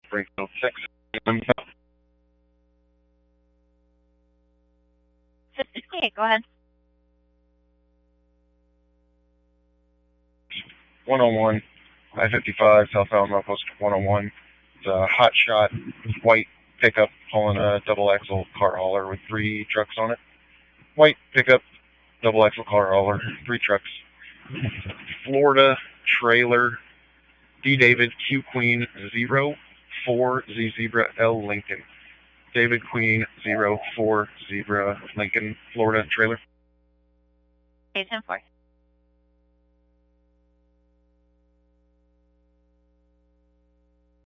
Springfield, Texas. 58, go ahead. 101, I-55, southbound Milepost 101. It's a hot shot, white pickup hauling a double axle car hauler with 3 trucks on it. White pickup, double axle car hauler, 3 trucks. Florida trailer, D David Q Queen 04 Z Zebra L Lincoln. David Queen 04 Zebra Lincoln, Florida trailer. Okay, 10-4.